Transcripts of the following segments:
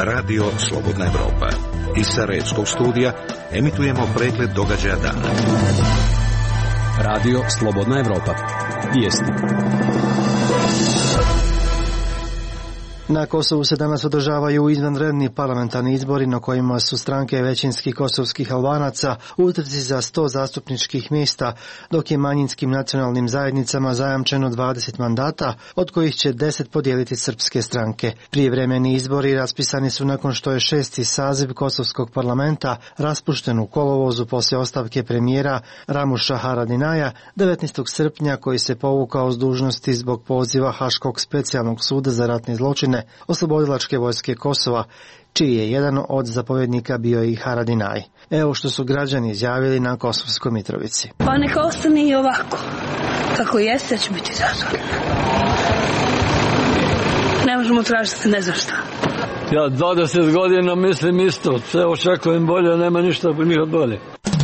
Radio Slobodna Evropa. Iz Sarajevskog studija emitujemo pregled događaja dana. Radio Slobodna Evropa. Vijesti. Na Kosovu se danas održavaju izvanredni parlamentarni izbori na kojima su stranke većinskih kosovskih Albanaca u utrci za 100 zastupničkih mjesta, dok je manjinskim nacionalnim zajednicama zajamčeno 20 mandata, od kojih će 10 podijeliti srpske stranke. Prijevremeni izbori raspisani su nakon što je 6. saziv kosovskog parlamenta raspušten u kolovozu poslije ostavke premijera Ramuša Haradinaja 19. srpnja, koji se povukao s dužnosti zbog poziva Haškog specijalnog suda za ratne zločine Oslobodilačke vojske Kosova, čiji je jedan od zapovjednika bio i Haradinaj. Evo što su građani izjavili na Kosovskoj Mitrovici. Pa neka ostane i ovako. Kako jeste, će biti zadovoljno. Ne možemo tražiti ne znam šta. Ja 20 godina mislim isto. Sve očekujem bolje, nema ništa bolje.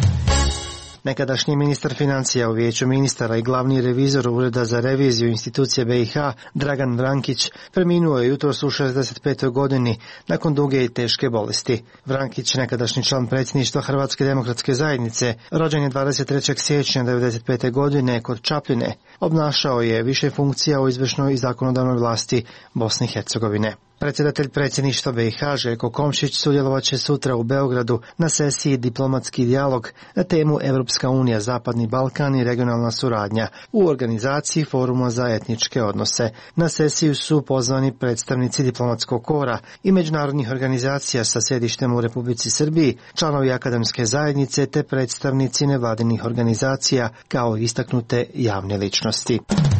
Nekadašnji ministar financija u Vijeću ministara i glavni revizor Ureda za reviziju institucije BiH, Dragan Vrankić, preminuo je jutros u 65. godini nakon duge i teške bolesti. Vrankić, nekadašnji član predsjedništva Hrvatske demokratske zajednice, rođen je 23. siječnja 1995. godine kod Čapljine, obnašao je više funkcija u izvršnoj i zakonodavnoj vlasti Bosne i Hercegovine. Predsjedatelj predsjedništva BiH Željko Komšić sudjelovat će sutra u Beogradu na sesiji Diplomatski dijalog na temu Evropska unija, Zapadni Balkan i regionalna suradnja u organizaciji Foruma za etničke odnose. Na sesiju su pozvani predstavnici diplomatskog kora i međunarodnih organizacija sa sjedištem u Republici Srbiji, članovi akademske zajednice te predstavnici nevladinih organizacija kao istaknute javne ličnosti.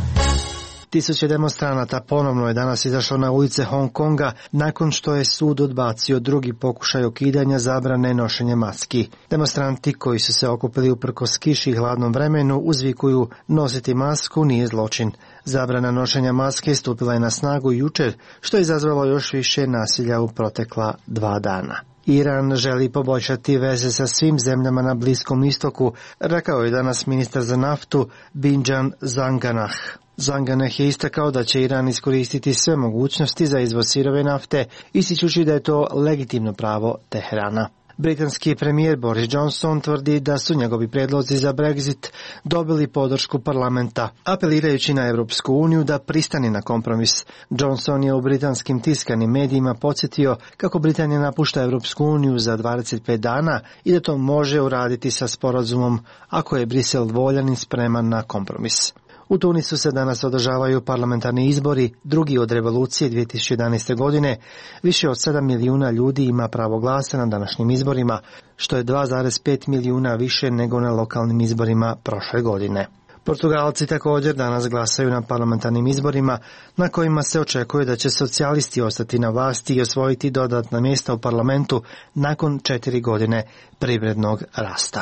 Tisuće demonstranata ponovno je danas izašlo na ulice Hong Konga nakon što je sud odbacio drugi pokušaj ukidanja zabrane nošenja maski. Demonstranti koji su se okupili uprkos kiši i hladnom vremenu uzvikuju nositi masku nije zločin. Zabrana nošenja maske stupila je na snagu jučer, što je izazvalo još više nasilja u protekla 2 dana. Iran želi poboljšati veze sa svim zemljama na Bliskom istoku, rekao je danas ministar za naftu Binjan Zanganah. Zanganeh je istakao da će Iran iskoristiti sve mogućnosti za izvoz sirove nafte, ističući da je to legitimno pravo Teherana. Britanski premijer Boris Johnson tvrdi da su njegovi prijedlozi za Brexit dobili podršku parlamenta, apelirajući na Europsku uniju da pristane na kompromis. Johnson je u britanskim tiskanim medijima podsjetio kako Britanija napušta Europsku uniju za 25 dana i da to može uraditi sa sporazumom ako je Brisel voljan i spreman na kompromis. U Tunisu se danas održavaju parlamentarni izbori, drugi od revolucije 2011. godine. Više od 7 milijuna ljudi ima pravo glasa na današnjim izborima, što je 2,5 milijuna više nego na lokalnim izborima prošle godine. Portugalci također danas glasaju na parlamentarnim izborima na kojima se očekuje da će socijalisti ostati na vlasti i osvojiti dodatna mjesta u parlamentu nakon 4 godine privrednog rasta.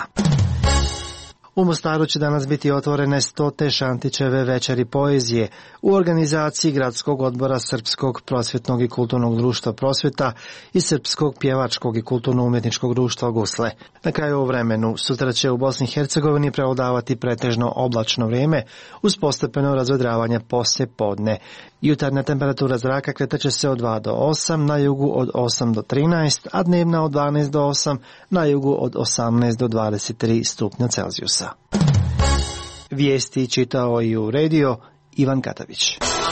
U Mostaru će danas biti otvorene 100. Šantićeve večeri poezije u organizaciji Gradskog odbora Srpskog prosvjetnog i kulturnog društva Prosvjeta i Srpskog pjevačkog i kulturno-umjetničkog društva Gusle. Na kraju u vremenu sutra će u Bosni i Hercegovini prevladavati pretežno oblačno vrijeme uz postepeno razvedravanje poslije podne. Jutarnja temperatura zraka kretat će se od 2 do 8, na jugu od 8 do 13, a dnevna od 12 do 8, na jugu od 18 do 23 stupnja Celzijusa. Vijesti čitao i u radio Ivan Katavić.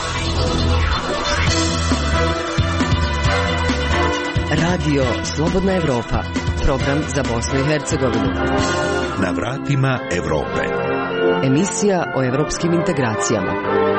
Radio Slobodna Evropa, program za Bosnu i Hercegovinu. Na vratima Evrope. Emisija o evropskim integracijama.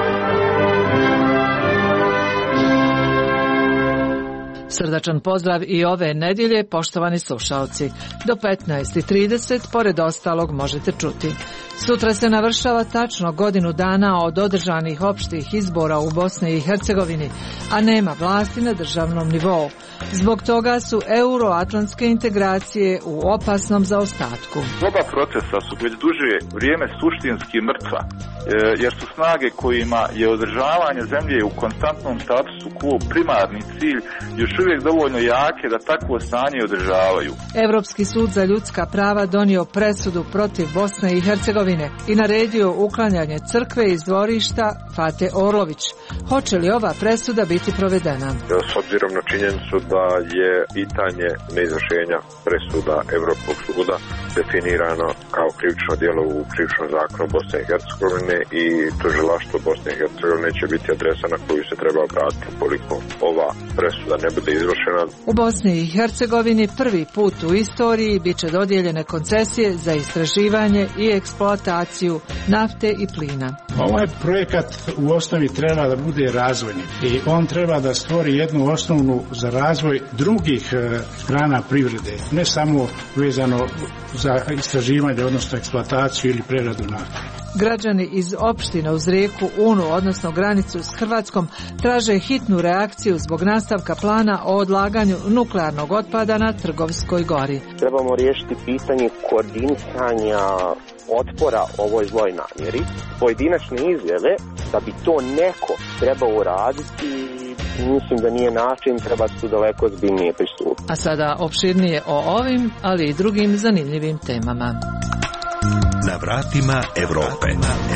Srdačan pozdrav i ove nedjelje, poštovani slušalci. Do 15:30, pored ostalog, možete čuti. Sutra se navršava tačno godinu dana od održanih opštih izbora u Bosni i Hercegovini, a nema vlasti na državnom nivou. Zbog toga su euroatlantske integracije u opasnom zaostatku. Oba procesa su već duže vrijeme suštinski mrtva, jer su snage kojima je održavanje zemlje u konstantnom statusu quo primarni cilj još uvijek dovoljno jake da takvo stanje održavaju. Europski sud za ljudska prava donio presudu protiv Bosne i Hercegovine i naredio uklanjanje crkve iz dvorišta Fate Orlović. Hoće li ova presuda biti provedena? S obzirom na činjenicu da je pitanje neizvršenja presuda Europskog suda definirano kao krivično djelo u krivičnom zakonu Bosne i Hercegovine i tužilaštvo Bosne i Hercegovine će biti adresa na koju se treba obratiti ukoliko ova presuda ne bude izvršena. U Bosni i Hercegovini prvi put u istoriji biće dodijeljene koncesije za istraživanje i eksploataciju nafte i plina. Ovaj projekat u osnovi treba da bude razvojni i on treba da stvori jednu osnovnu za razvoj drugih grana privrede, ne samo vezano za istraživanje, odnosno eksploataciju ili preradu nafte. Građani iz opštine uz rijeku Unu, odnosno granicu s Hrvatskom, traže hitnu reakciju zbog nastavka plana o odlaganju nuklearnog otpada na Trgovskoj gori. Trebamo riješiti pitanje koordinisanja otpora ovoj zloj namjeri. Pojedinačne izjave da bi to neko trebao uraditi, mislim da nije način, treba tu daleko ozbiljnije pristupiti. A sada opširnije o ovim, ali i drugim zanimljivim temama. Na vratima Europe.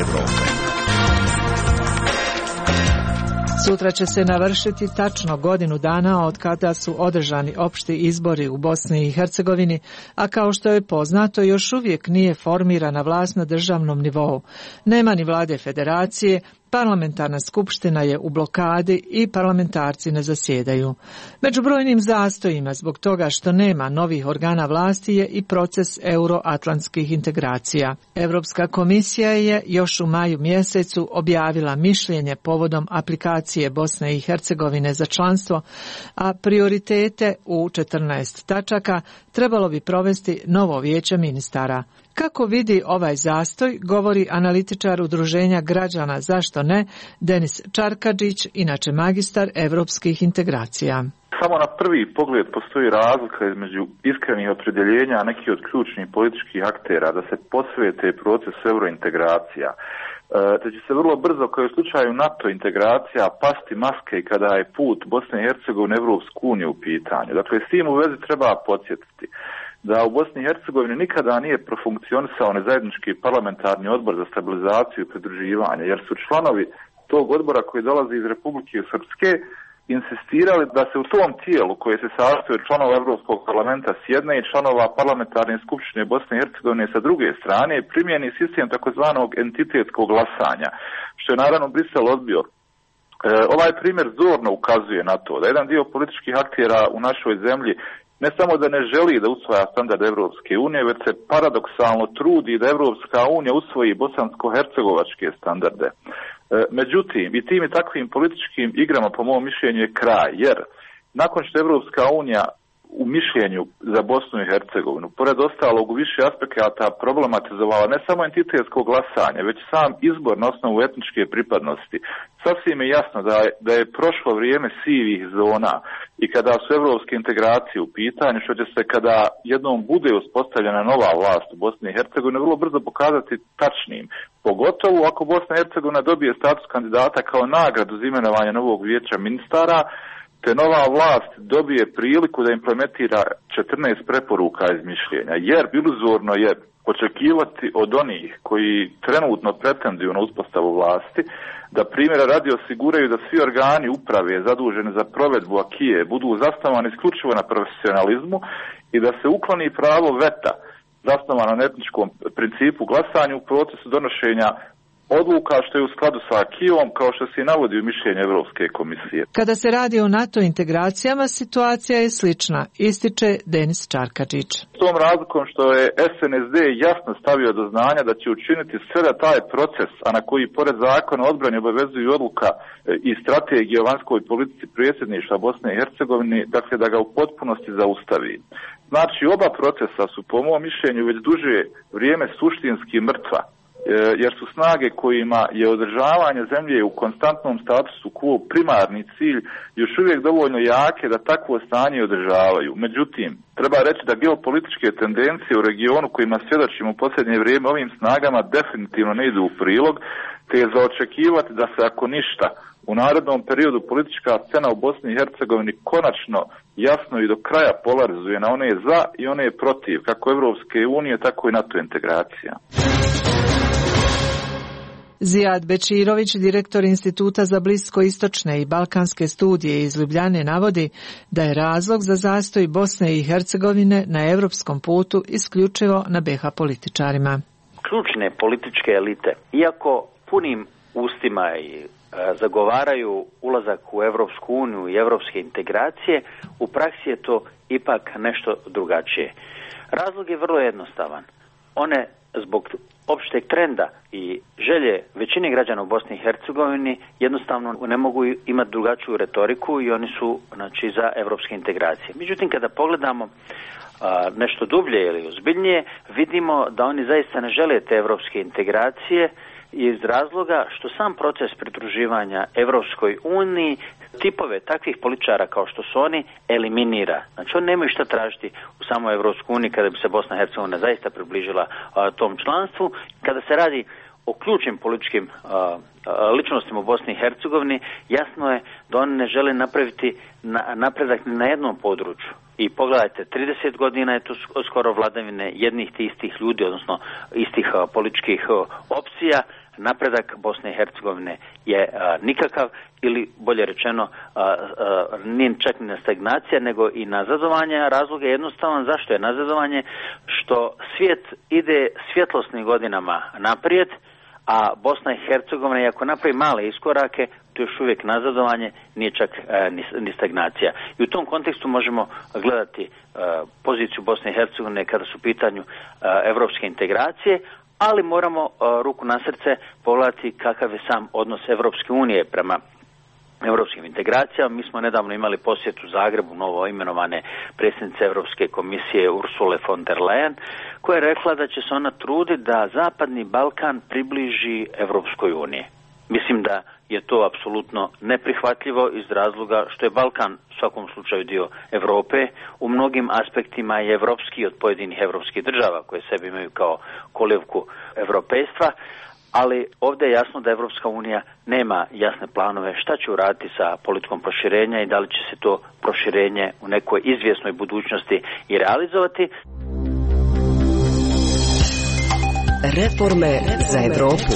Sutra će se navršiti tačno godinu dana od kada su održani opšti izbori u Bosni i Hercegovini, a kao što je poznato još uvijek nije formirana vlast na državnom nivou. Nema ni vlade federacije, parlamentarna skupština je u blokadi i parlamentarci ne zasjedaju. Među brojnim zastojima zbog toga što nema novih organa vlasti je i proces euroatlantskih integracija. Europska komisija je još u maju mjesecu objavila mišljenje povodom aplikacije Bosne i Hercegovine za članstvo, a prioritete u 14 tačaka trebalo bi provesti novo vijeće ministara. Kako vidi ovaj zastoj, govori analitičar Udruženja građana Zašto ne, Denis Čarkadžić, inače magistar europskih integracija. Samo na prvi pogled postoji razlika između iskrenih opredjeljenja nekih od ključnih političkih aktera da se posvete procesu eurointegracija. Te će se vrlo brzo, kao i u slučaju NATO integracija, pasti maske kada je put Bosne i Hercegovine u Europsku uniju u pitanju. Dakle, s tim u vezi treba podsjetiti da u Bosni i Hercegovini nikada nije profunkcionisao nezajednički parlamentarni odbor za stabilizaciju i pridruživanje, jer su članovi tog odbora koji dolazi iz Republike Srpske insistirali da se u tom tijelu koje se sastoji od članova Europskog parlamenta s jedne i članova parlamentarne skupštine Bosne i Hercegovine sa druge strane primjeni sistem takozvanog entitetskog glasanja, što je naravno Brisel odbio. Ovaj primjer zorno ukazuje na to da jedan dio političkih aktera u našoj zemlji ne samo da ne želi da usvaja standard Evropske unije, već se paradoksalno trudi da Evropska unija usvoji bosansko-hercegovačke standarde. Međutim, i tim i takvim političkim igrama, po mom mišljenju, je kraj, jer nakon što Evropska unija u mišljenju za Bosnu i Hercegovinu, pored ostalog u više aspekata problematizovala ne samo entitetsko glasanje, već sam izbor na osnovu etničke pripadnosti, sasvim je jasno da je prošlo vrijeme sivih zona i kada su evropske integracije u pitanju, što će se kada jednom bude uspostavljena nova vlast u Bosni i Hercegovini vrlo brzo pokazati tačnim, pogotovo ako Bosna i Hercegovina dobije status kandidata kao nagradu za imenovanje novog vijeća ministara, te nova vlast dobije priliku da implementira 14 preporuka iz mišljenja, jer iluzorno je očekivati od onih koji trenutno pretenduju na uspostavu vlasti da primjera radi osiguraju da svi organi uprave zaduženi za provedbu akije budu zasnovani isključivo na profesionalizmu i da se ukloni pravo veta zasnovano na etničkom principu glasanja u procesu donošenja odluka, što je u skladu sa akijom, kao što se i navodi u mišljenju Europske komisije. Kada se radi o NATO integracijama, situacija je slična, ističe Denis Čarkadžić. S tom razlikom što je SNSD jasno stavio do znanja da će učiniti sve da taj proces, a na koji pored zakona o odbrani obavezuju odluka i strategije o vanjskoj politici predsjedništva Bosne i Hercegovine, dakle da ga u potpunosti zaustavi. Znači, oba procesa su po mom mišljenju već duže vrijeme suštinski mrtva, jer su snage kojima je održavanje zemlje u konstantnom statusu quo primarni cilj još uvijek dovoljno jake da takvo stanje održavaju. Međutim, treba reći da geopolitičke tendencije u regionu kojima svjedočimo u posljednje vrijeme ovim snagama definitivno ne idu u prilog, te je za očekivati da se ako ništa u narednom periodu politička scena u Bosni i Hercegovini konačno jasno i do kraja polarizuje na one za i one protiv, kako Evropske unije, tako i NATO integracija. Zijad Bečirović, direktor Instituta za bliskoistočne i balkanske studije iz Ljubljane, navodi da je razlog za zastoj Bosne i Hercegovine na europskom putu isključivo na BiH političarima. Ključne političke elite, iako punim ustima i zagovaraju ulazak u Europsku uniju i europske integracije, u praksi je to ipak nešto drugačije. Razlog je vrlo jednostavan. One zbog opšteg trenda i želje većine građana u Bosni i Hercegovini jednostavno ne mogu imati drugačiju retoriku i oni su za europske integracije. Međutim, kada pogledamo nešto dublje ili ozbiljnije, vidimo da oni zaista ne žele te europske integracije iz razloga što sam proces pridruživanja Europskoj uniji tipove takvih političara kao što su oni eliminira. Znači oni nemaju šta tražiti u samoj Europskoj uniji kada bi se Bosna i Hercegovina zaista približila tom članstvu. Kada se radi o ključnim političkim ličnostima u Bosni i Hercegovini, jasno je da oni ne žele napraviti napredak na jednom području. I pogledajte, 30 godina je to skoro vladavine jednih te istih ljudi, odnosno istih političkih opcija. Napredak Bosne i Hercegovine je nikakav, ili bolje rečeno nije čak ni na stagnacija, nego i nazadovanje. Razlog je jednostavan. Zašto je nazadovanje? Što svijet ide svjetlosnim godinama naprijed, a Bosna i Hercegovina, iako napravi male iskorake, to je još uvijek nazadovanje, nije čak ni stagnacija. I u tom kontekstu možemo gledati poziciju Bosne i Hercegovine kada su u pitanju evropske integracije, ali moramo ruku na srce pogledati kakav je sam odnos Evropske unije prema europskim integracijama. Mi smo nedavno imali posjet u Zagrebu novo imenovane predsjednice Europske komisije Ursule von der Leyen, koja je rekla da će se ona truditi da Zapadni Balkan približi Europskoj uniji. Mislim da je to apsolutno neprihvatljivo iz razloga što je Balkan u svakom slučaju dio Europe, u mnogim aspektima je evropski od pojedinih evropskih država koje sebe imaju kao kolijevku europejstva, ali ovdje je jasno da Evropska unija nema jasne planove šta će uraditi sa politikom proširenja i da li će se to proširenje u nekoj izvjesnoj budućnosti i realizovati. Reforme za Evropu.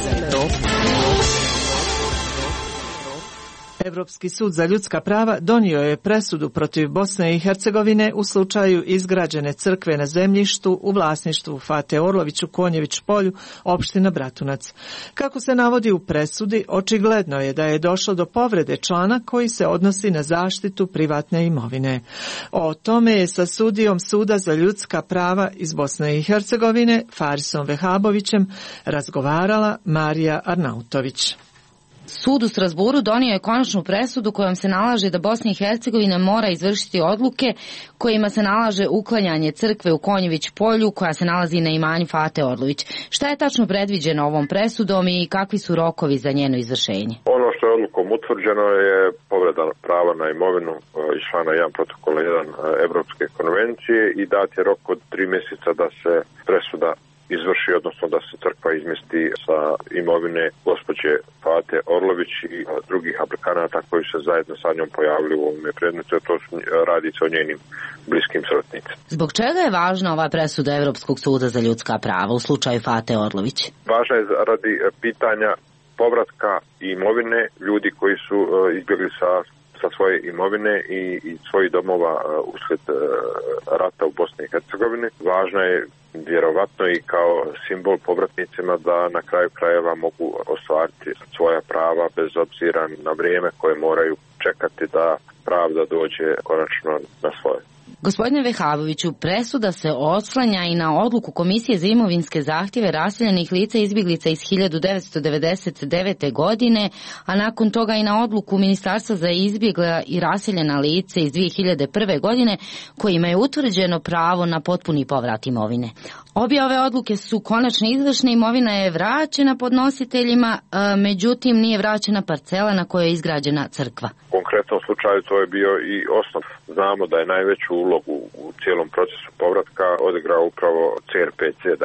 Evropski sud za ljudska prava donio je presudu protiv Bosne i Hercegovine u slučaju izgrađene crkve na zemljištu u vlasništvu Fate Orlović u Konjević polju, opština Bratunac. Kako se navodi u presudi, očigledno je da je došlo do povrede člana koji se odnosi na zaštitu privatne imovine. O tome je sa sudijom Suda za ljudska prava iz Bosne i Hercegovine, Farisom Vehabovićem, razgovarala Marija Arnautović. Sud u Strasburu donio je konačnu presudu kojom se nalaže da Bosna i Hercegovina mora izvršiti odluke kojima se nalaže uklanjanje crkve u Konjević polju koja se nalazi na imanju Fate Orlović. Šta je tačno predviđeno ovom presudom i kakvi su rokovi za njeno izvršenje? Ono što je odlukom utvrđeno je povreda prava na imovinu iz člana 1 protokola 1 Evropske konvencije i dat je rok od 3 mjeseca da se presuda izvrši, odnosno da se crkva izmjesti sa imovine gospođe Fate Orlović i drugih aplikanata koji se zajedno sa njom pojavili u ovome predmetu, to radi se o njenim bliskim srodnicima. Zbog čega je važna ova presuda Evropskog suda za ljudska prava u slučaju Fate Orlović? Važna je radi pitanja povratka imovine ljudi koji su izbjegli sa svoje imovine i svojih domova uslijed rata u Bosni i Hercegovini. Važna je vjerovatno i kao simbol povratnicima da na kraju krajeva mogu ostvariti svoja prava bez obzira na vrijeme koje moraju čekati da pravda dođe konačno na svoje. Gospodine Vehaboviću, presuda se oslanja i na odluku Komisije za imovinske zahtjeve raseljenih lica i izbjeglica iz 1999. godine, a nakon toga i na odluku Ministarstva za izbjegla i raseljena lice iz 2001. godine, kojima je utvrđeno pravo na potpuni povrat imovine. Obje ove odluke su konačno izvršne, imovina je vraćena podnositeljima, međutim nije vraćena parcela na kojoj je izgrađena crkva. U konkretnom slučaju to je bio i osnov. Znamo da je najveću ulogu u cijelom procesu povratka odigrao upravo CRPC, dakle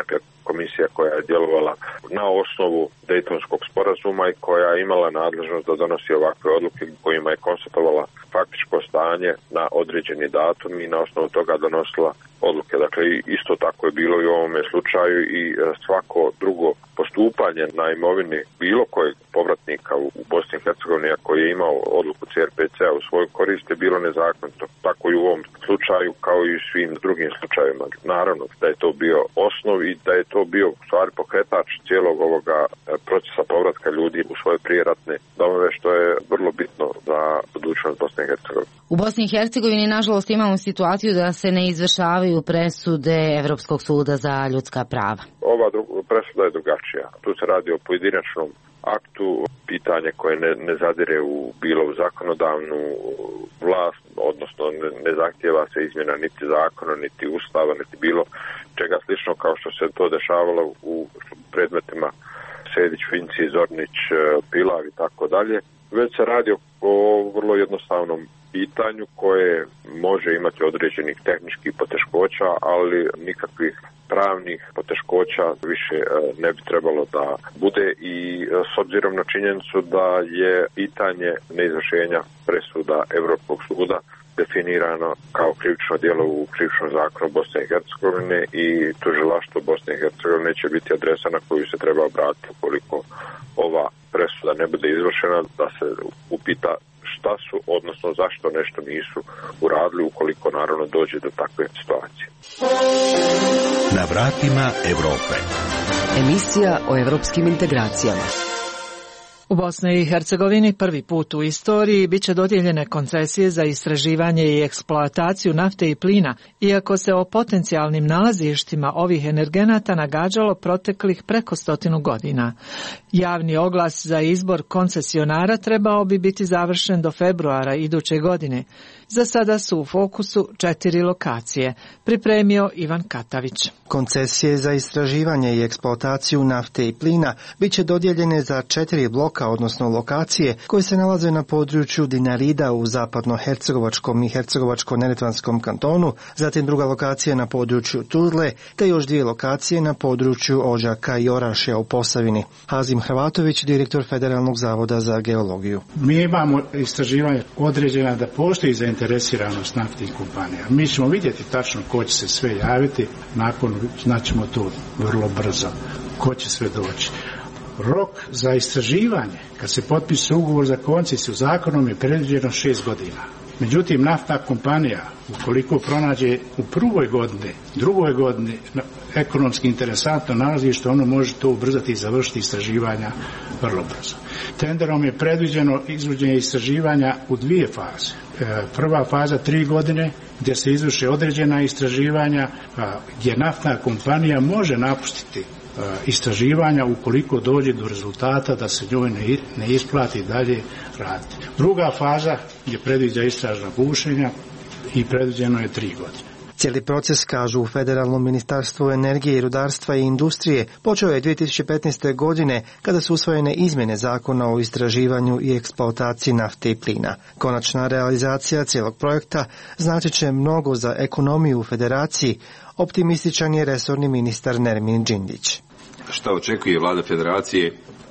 komisija koja je djelovala na osnovu Dejtonskog sporazuma i koja je imala nadležnost da donosi ovakve odluke kojima je konstatovala faktičko stanje na određeni datum i na osnovu toga donosila odluke. Dakle, isto tako je bilo i u ovome slučaju i svako drugo postupanje na imovini bilo kojeg povratnika u Bosni i Hercegovini koji je imao odluku CRPC-a u svoju korist je bilo nezakonito. Tako i u ovom slučaju kao i u svim drugim slučajevima. Naravno da je to bio osnov i da je to bio u stvari pokretač cijelog ovoga procesa povratka ljudi u svoje prijeratne domove, što je vrlo bitno za budućnost Bosne i Hercegovine. U Bosni i Hercegovini, nažalost, imamo situaciju da se ne izvršavaju presude Evropskog suda za ljudska prava. Ova presuda je drugačija. Tu se radi o pojedinačnom aktu, pitanje koje ne zadire bilo u zakonodavnu vlast, odnosno ne zahtijeva se izmjena niti zakona, niti ustava, niti bilo čega slično kao što se to dešavalo u predmetima Sejdić, Finci, Zornić, Pilav i tako dalje. Već se radi o vrlo jednostavnom pitanju koje može imati određenih tehničkih poteškoća, ali nikakvih pravnih poteškoća više ne bi trebalo da bude i s obzirom na činjenicu da je pitanje neizvršenja presuda Europskog suda definirano kao krivično djelo u krivičnom zakonu Bosne i Hercegovine i tužilaštvo Bosne i Hercegovine će biti adresa na koju se treba obratiti ukoliko ova presuda ne bude izvršena, da se upita šta su, odnosno zašto nešto nisu uradili ukoliko naravno dođe do takve situacije. Na vratima Europe. Emisija o evropskim integracijama. U Bosni i Hercegovini prvi put u istoriji biće dodijeljene koncesije za istraživanje i eksploataciju nafte i plina, iako se o potencijalnim nalazištima ovih energenata nagađalo proteklih preko 100 godina. Javni oglas za izbor koncesionara trebao bi biti završen do februara iduće godine. Za sada su u fokusu 4 lokacije, pripremio Ivan Katavić. Koncesije za istraživanje i eksploataciju nafte i plina biće dodijeljene za 4 bloka, odnosno lokacije, koje se nalaze na području Dinarida u zapadno-hercegovačkom i hercegovačko-neretvanskom kantonu, zatim druga lokacija na području Tuzle, te još 2 lokacije na području Odžaka i Orašja u Posavini. Hazim Hrvatović, direktor Federalnog zavoda za geologiju. Mi imamo istraživanje određena da postoji zainteresiranost naftnih kompanija. Mi ćemo vidjeti tačno ko će se sve javiti, nakon znaćemo to vrlo brzo, ko će sve doći. Rok za istraživanje, kad se potpiše ugovor za koncesiju, zakonom je predviđeno 6 godina. Međutim, naftna kompanija, ukoliko pronađe u prvoj godini, drugoj godini ekonomski interesantno nalazište, ono može to ubrzati i završiti istraživanja vrlo brzo. Tenderom je predviđeno izvođenje istraživanja u 2 faze. Prva faza 3 godine gdje se izvrše određena istraživanja gdje naftna kompanija može napustiti istraživanja ukoliko dođe do rezultata da se njoj ne isplati dalje raditi. Druga faza je predviđa istražna bušenja i predviđeno je 3 godine. Cijeli proces, kažu u Federalnom ministarstvu energije i rudarstva i industrije, počeo je 2015. godine kada su usvojene izmjene zakona o istraživanju i eksploataciji nafte i plina. Konačna realizacija cijelog projekta značit će mnogo za ekonomiju u federaciji, optimističan je resorni ministar Nermin Džindić. Šta očekuje vlada federacije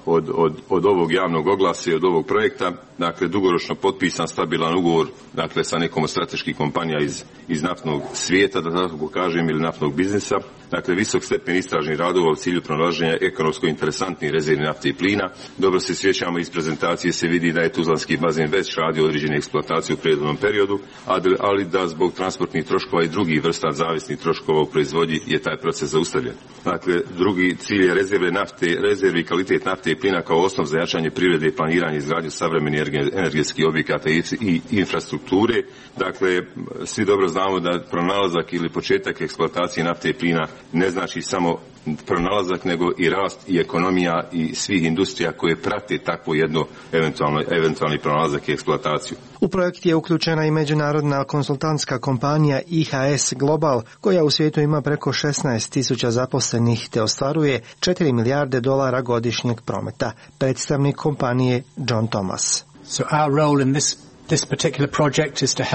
od ovog javnog oglasa i od ovog projekta? Dakle, dugoročno potpisan stabilan ugovor, dakle, sa nekom od strateških kompanija iz naftnog svijeta, da tako kažem, ili naftnog biznisa. Dakle, visok stepen istražnih radova u cilju pronalaženja ekonomsko interesantnih rezervi nafte i plina. Dobro se sjećamo, iz prezentacije se vidi da je Tuzlanski bazen već radio određene eksploatacije u prethodnom periodu, ali da zbog transportnih troškova i drugih vrsta zavisnih troškova u proizvodnji je taj proces zaustavljen. Dakle, drugi cilj je rezervi i kvalitet nafte i plina kao osnov za jačanje privrede i planiranje izgradnje savremenih energetskih objekata i infrastrukture. Dakle, svi dobro znamo da pronalazak ili početak eksploatacije nafte i plina ne znači samo pronalazak, nego i rast i ekonomija i svih industrija koje prate takvo jedno eventualni pronalazak i eksploataciju. U projekt je uključena i međunarodna konsultantska kompanija IHS Global, koja u svijetu ima preko 16.000 zaposlenih te ostvaruje $4 milijarde godišnjeg prometa. Predstavnik kompanije John Thomas. So our role in this particular project is to help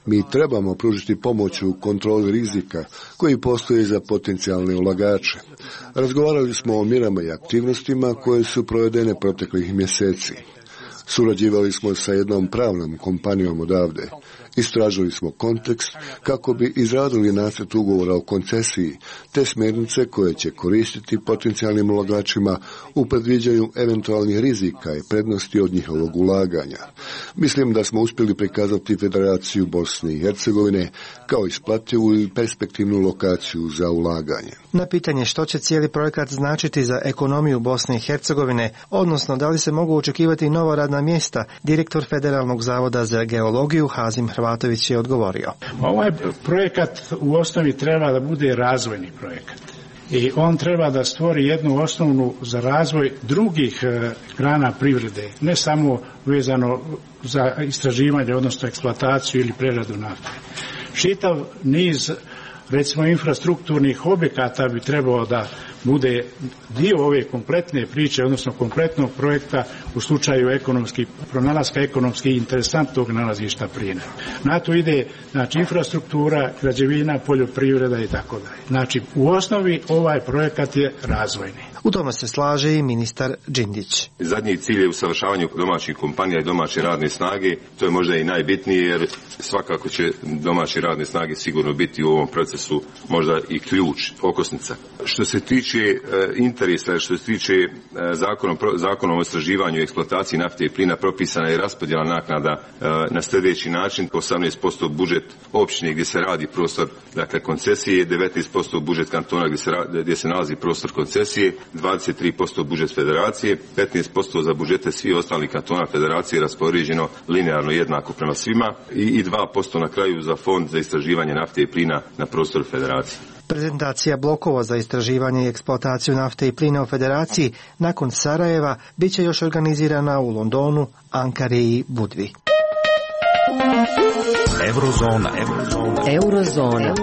Mi trebamo pružiti pomoć u kontroli rizika koji postoji za potencijalne ulagače. Razgovarali smo o mjerama i aktivnostima koje su provedene proteklih mjeseci. Surađivali smo sa jednom pravnom kompanijom odavde. Istražili smo kontekst kako bi izradili nacrt ugovora o koncesiji te smjernice koje će koristiti potencijalnim ulagačima u predviđanju eventualnih rizika i prednosti od njihovog ulaganja. Mislim da smo uspjeli prikazati Federaciju Bosne i Hercegovine kao isplativu i perspektivnu lokaciju za ulaganje. Na pitanje što će cijeli projekat značiti za ekonomiju Bosne i Hercegovine, odnosno da li se mogu očekivati nova radna mjesta, direktor Federalnog zavoda za geologiju Hazim Hrvatović je odgovorio. Ovaj projekat u osnovi treba da bude razvojni projekat. I on treba da stvori jednu osnovnu za razvoj drugih grana privrede, ne samo vezano za istraživanje, odnosno eksploataciju ili preradu nafte. Čitav niz, recimo, infrastrukturnih objekata bi trebao da bude dio ove kompletne priče, odnosno kompletnog projekta u slučaju pronalaska ekonomski interesantnog nalazišta plina. Na to ide, znači, infrastruktura, građevina, poljoprivreda i tako dalje. Znači, u osnovi ovaj projekat je razvojni. U tome se slaže i ministar Đinđić. Zadnji cilj je usavršavanje domaćih kompanija i domaće radne snage. To je možda i najbitnije jer svakako će domaće radne snage sigurno biti u ovom procesu možda i ključ, okosnica. Što se tiče interesa, što se tiče zakonom o istraživanju i eksploataciji nafte i plina propisana je raspodjela naknada na sljedeći način: 18% budžet općine gdje se radi prostor, dakle, koncesije, 19% budžet kantona gdje se nalazi prostor koncesije, 23% budžet federacije, 15% za budžete svih ostalih kantona federacije raspoređeno linearno jednako prema svima i 2% na kraju za fond za istraživanje nafte i plina na prostoru federacije. Prezentacija blokova za istraživanje i eksploataciju nafte i plina u Federaciji nakon Sarajeva bit će još organizirana u Londonu, Ankari i Budvi. Eurozona.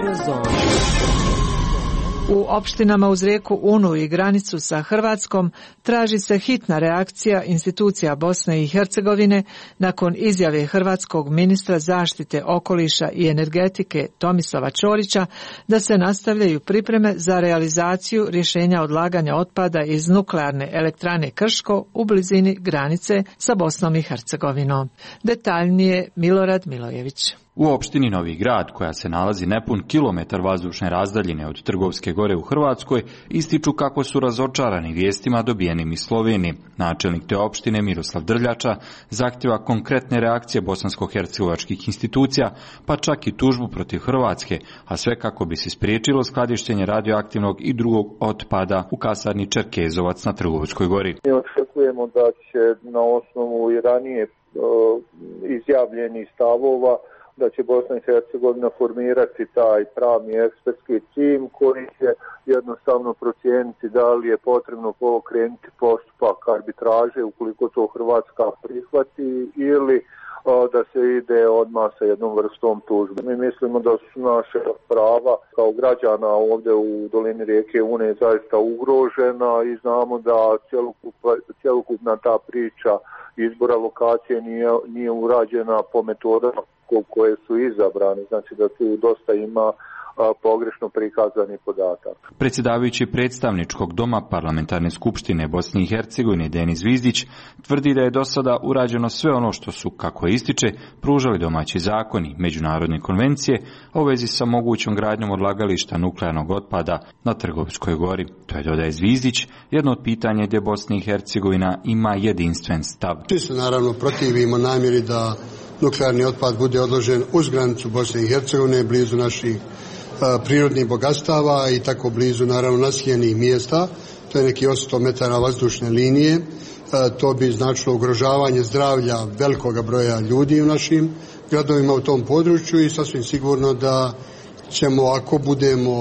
U opštinama uz rijeku Unu i granicu sa Hrvatskom traži se hitna reakcija institucija Bosne i Hercegovine nakon izjave hrvatskog ministra zaštite okoliša i energetike Tomislava Ćorića da se nastavljaju pripreme za realizaciju rješenja odlaganja otpada iz nuklearne elektrane Krško u blizini granice sa Bosnom i Hercegovinom. Detaljnije Milorad Milojević. U opštini Novi Grad, koja se nalazi nepun kilometar vazdušne razdaljine od Trgovske gore u Hrvatskoj, ističu kako su razočarani vijestima dobijenim iz Slovenije. Načelnik te opštine Miroslav Drljača zahtjeva konkretne reakcije bosansko-hercegovačkih institucija, pa čak i tužbu protiv Hrvatske, a sve kako bi se spriječilo skladištenje radioaktivnog i drugog otpada u kasarni Čerkezovac na Trgovskoj gori. Mi očekujemo da će na osnovu i ranije izjavljenih stavova da će Bosna i Hercegovina formirati taj pravni ekspertski tim koji će jednostavno procijeniti da li je potrebno pokrenuti postupak arbitraže ukoliko to Hrvatska prihvati ili da se ide odmah sa jednom vrstom tužbe. Mi mislimo da su naše prava kao građana ovdje u dolini rijeke Une zaista ugrožena i znamo da cjelokupna ta priča izbora lokacije nije urađena po metodama koje su izabrane, znači da tu dosta ima pogrešno prikazani podatak. Predsjedavajući predstavničkog doma Parlamentarne skupštine Bosne i Hercegovine Denis Zvizdić tvrdi da je do sada urađeno sve ono što su, kako ističe, pružali domaći zakoni, međunarodne konvencije, a u vezi sa mogućom gradnjom odlagališta nuklearnog otpada na Trgovskoj gori. To je, dodaje Zvizdić, jedno od pitanja gdje Bosna i Hercegovina ima jedinstven stav. Svi se naravno protivimo namjeri da nuklearni otpad bude odložen uz granicu Bosne i Hercegovine, blizu naših prirodnih bogatstava i tako blizu naravno naseljenih mjesta. To je neki 800 metara vazdušne linije. To bi značilo ugrožavanje zdravlja velikog broja ljudi u našim gradovima u tom području i sasvim sigurno da ćemo, ako budemo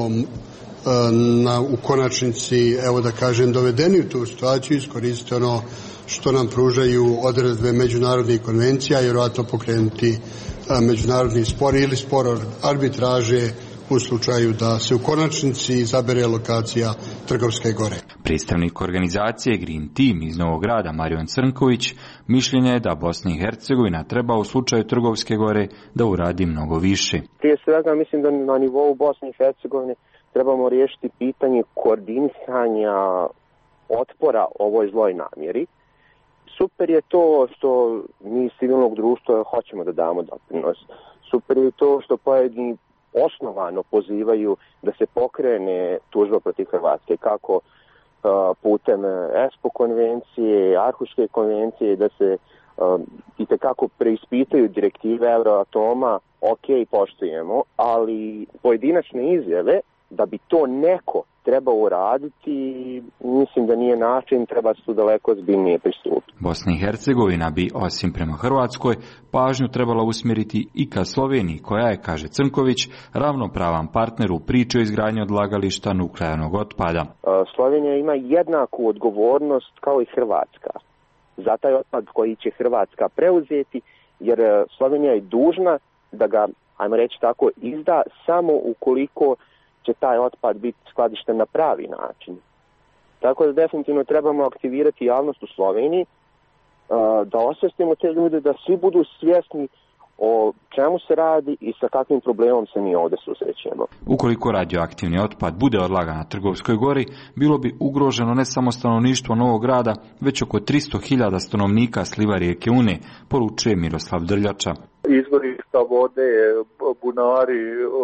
u konačnici, evo da kažem, dovedeni u tu situaciju, iskoristiti ono što nam pružaju odredbe međunarodnih konvencija i vjerojatno pokrenuti međunarodni spor ili spor arbitraže u slučaju da se u konačnici izabere lokacija Trgovske gore. Predstavnik organizacije Green Team iz Novog Grada Marion Crnković mišljenja je da Bosna i Hercegovina treba u slučaju Trgovske gore da uradi mnogo više. Prije svega mislim da na nivou Bosne i Hercegovine trebamo riješiti pitanje koordinisanja otpora ovoj zloj namjeri. Super je to što mi iz civilnog društva hoćemo da damo doprinos. Super je to što pojedini osnovano pozivaju da se pokrene tužba protiv Hrvatske, kako putem ESPO konvencije, Arhuške konvencije, da se itekako preispitaju direktive Euroatoma, ok, poštujemo, ali pojedinačne izjave da bi to neko trebao uraditi, mislim da nije način, treba se tu daleko ozbiljnije pristupiti. Bosna i Hercegovina bi, osim prema Hrvatskoj, pažnju trebala usmjeriti i ka Sloveniji, koja je, kaže Crnković, ravnopravan partner u priči o izgradnji odlagališta nuklearnog otpada. Slovenija ima jednaku odgovornost kao i Hrvatska za taj otpad koji će Hrvatska preuzeti, jer Slovenija je dužna da ga, ajmo reći tako, izda samo ukoliko će taj otpad biti skladišten na pravi način. Tako da definitivno trebamo aktivirati javnost u Sloveniji, da osvestimo te ljude, da svi budu svjesni o čemu se radi i sa kakvim problemom se mi ovdje susrećemo. Ukoliko radioaktivni otpad bude odlagan na Trgovskoj gori, bilo bi ugroženo ne samo stanovništvo Novog Grada, već oko 300.000 stanovnika sliva rijeke Une, poručuje Miroslav Drljača. Izvorišta vode, bunari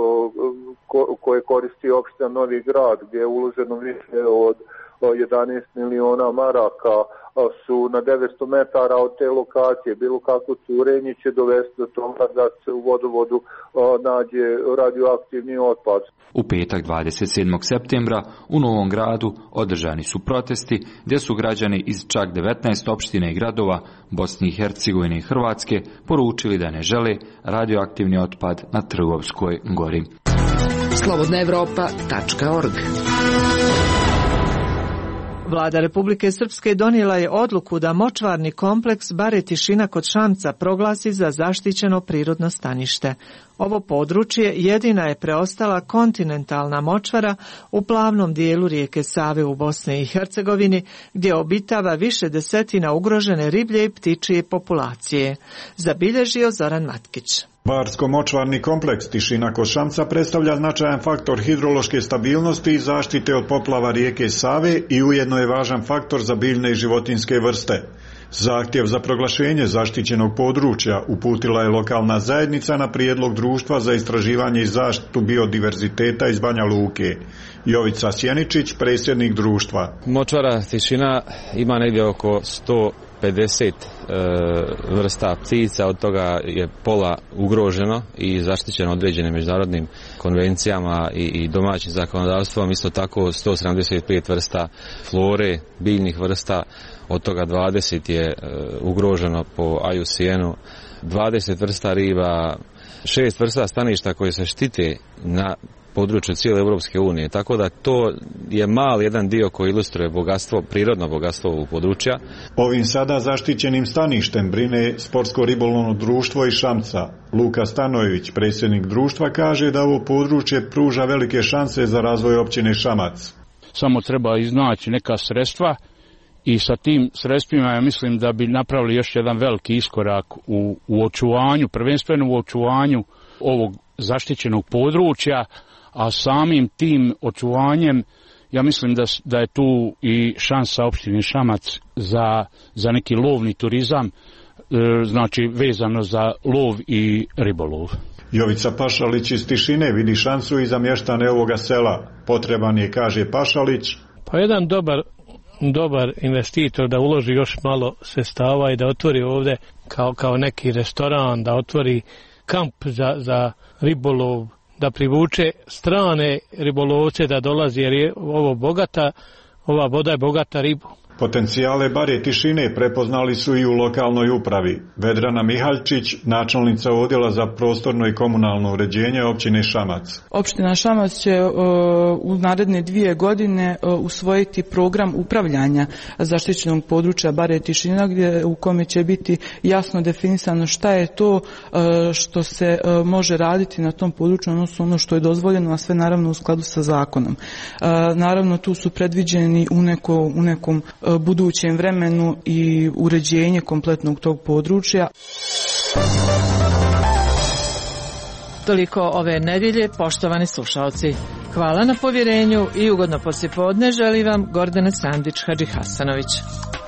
koje koristi opština Novi Grad, gdje je uloženo više od 11 miliona maraka, su na 900 metara od te lokacije. Bilo kako curenje će dovesti do toga da se u vodovodu nađe radioaktivni otpad. U petak 27. septembra u Novom Gradu održani su protesti gdje su građani iz čak 19 opština i gradova Bosne i Hercegovine i Hrvatske poručili da ne žele radioaktivni otpad na Trgovskoj gori. Slobodnaevropa.org. Vlada Republike Srpske donijela je odluku da močvarni kompleks Bare Tišina kod Šamca proglasi za zaštićeno prirodno stanište. Ovo područje jedina je preostala kontinentalna močvara u plavnom dijelu rijeke Save u Bosni i Hercegovini, gdje obitava više desetina ugrožene riblje i ptičije populacije, zabilježio Zoran Matkić. Barsko-močvarni kompleks Tišina kod Šamca predstavlja značajan faktor hidrološke stabilnosti i zaštite od poplava rijeke Save i ujedno je važan faktor za biljne i životinjske vrste. Zahtjev za proglašenje zaštićenog područja uputila je lokalna zajednica na prijedlog Društva za istraživanje i zaštitu biodiverziteta iz Banja Luke. Jovica Sjeničić, predsjednik društva. Močvara Tišina ima negdje oko 150 vrsta ptica, od toga je pola ugroženo i zaštićeno određenim međunarodnim konvencijama i domaćim zakonodavstvom, isto tako 175 vrsta flore, biljnih vrsta, od toga 20 je ugroženo po IUCN-u, 20 vrsta riba, 6 vrsta staništa koje se štite na području cijele Europske unije, tako da to je mali jedan dio koji ilustruje bogatstvo, prirodno bogatstvo ovog područja. Ovim sada zaštićenim staništem brine Sportsko-ribolovno društvo iz Šamca. Luka Stanojević, predsjednik društva, kaže da ovo područje pruža velike šanse za razvoj općine Šamac. Samo treba iznaći neka sredstva i sa tim sredstvima ja mislim da bi napravili još jedan veliki iskorak u očuvanju, prvenstveno u očuvanju ovog zaštićenog područja, a samim tim očuvanjem ja mislim da je tu i šansa opštine Šamac za neki lovni turizam, znači vezano za lov i ribolov. Jovica Pašalić iz Tišine vidi šansu i za mještane ovoga sela. Potreban je, kaže Pašalić, pa jedan dobar investitor da uloži još malo sredstava i da otvori ovdje kao neki restoran, da otvori kamp za ribolov, da privuče strane ribolovce da dolazi, jer je ova voda je bogata ribom. Potencijale bare tišine prepoznali su i u lokalnoj upravi. Vedrana Mihaljčić, načelnica odjela za prostorno i komunalno uređenje općine Šamac. Opština Šamac će u naredne 2 godine usvojiti program upravljanja zaštićenog područja bare tišina u kome će biti jasno definisano šta je to što se može raditi na tom području, odnosno ono što je dozvoljeno, a sve naravno u skladu sa zakonom. Naravno tu su predviđeni u nekom budućem vremenu i uređenje kompletnog tog područja. Toliko ove nedjelje, poštovani slušalci. Hvala na povjerenju i ugodno poslijepodne želi vam Gordana Sandić Hadžihasanović.